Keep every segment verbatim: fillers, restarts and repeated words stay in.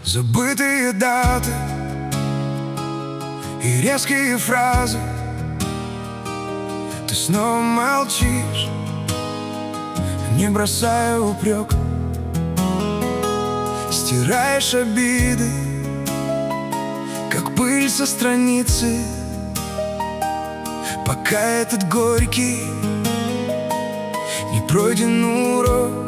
Забытые даты и резкие фразы. Ты снова молчишь, не бросая упрек. Стираешь обиды, как пыль со страницы. Пока этот горький не пройден урок.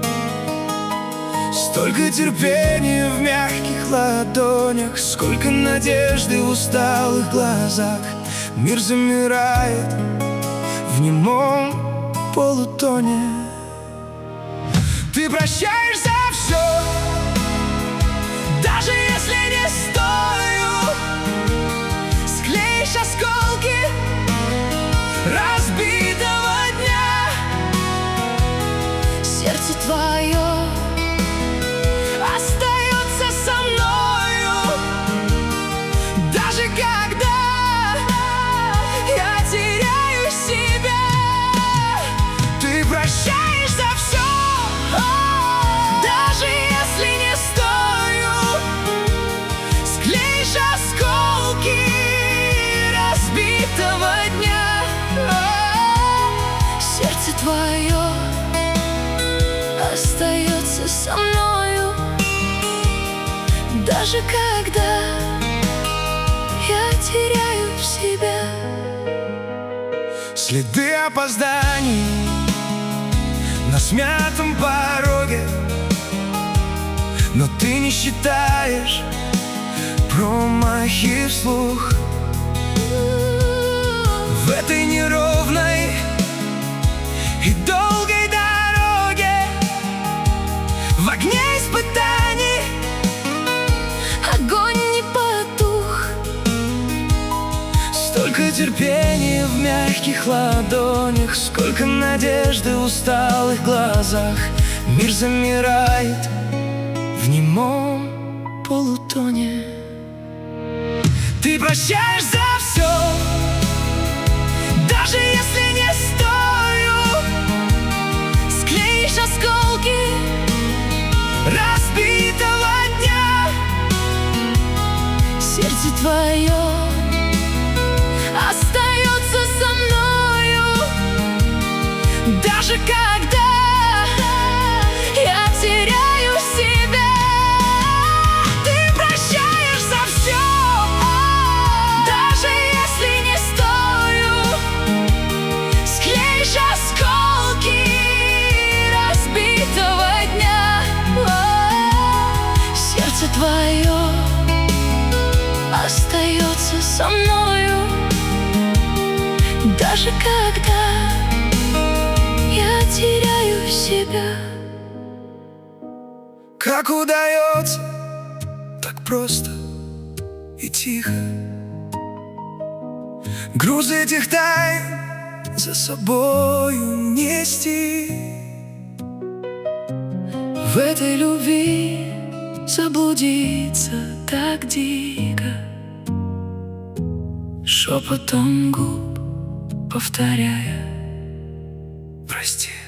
Столько терпения в мягких ладонях, сколько надежды в усталых глазах. Мир замирает в немом полутоне. Ты прощаешь за все, даже если не стою. Склеишь осколки разбитого дня. Сердце твое остается со мною, даже когда я теряю себя. Ты прощаешь за все, даже если не стою. Склеишь осколки разбитого дня. Сердце твое остается со мною, даже когда я теряю себя. Следы опозданий на смятом пороге, но ты не считаешь промахи вслух. В этой неровной и долгой дороге, в огне испытаний, огонь не потух. Столько терпения в мягких ладонях, сколько надежды в усталых глазах. Мир замирает в немом полутоне. Ты прощаешь за все, даже если не стою. Склеишь осколки разбитого дня. Сердце твое остается со мною, даже когда я теряю себя. Ты прощаешь за все, даже если не стою. Склеишь осколки разбитого дня. Сердце твое остается со мною, даже когда я теряю себя. Как удается так просто и тихо груз этих тайн за собою нести. В этой любви заблудиться так дико, шепотом губ повторяя: прости.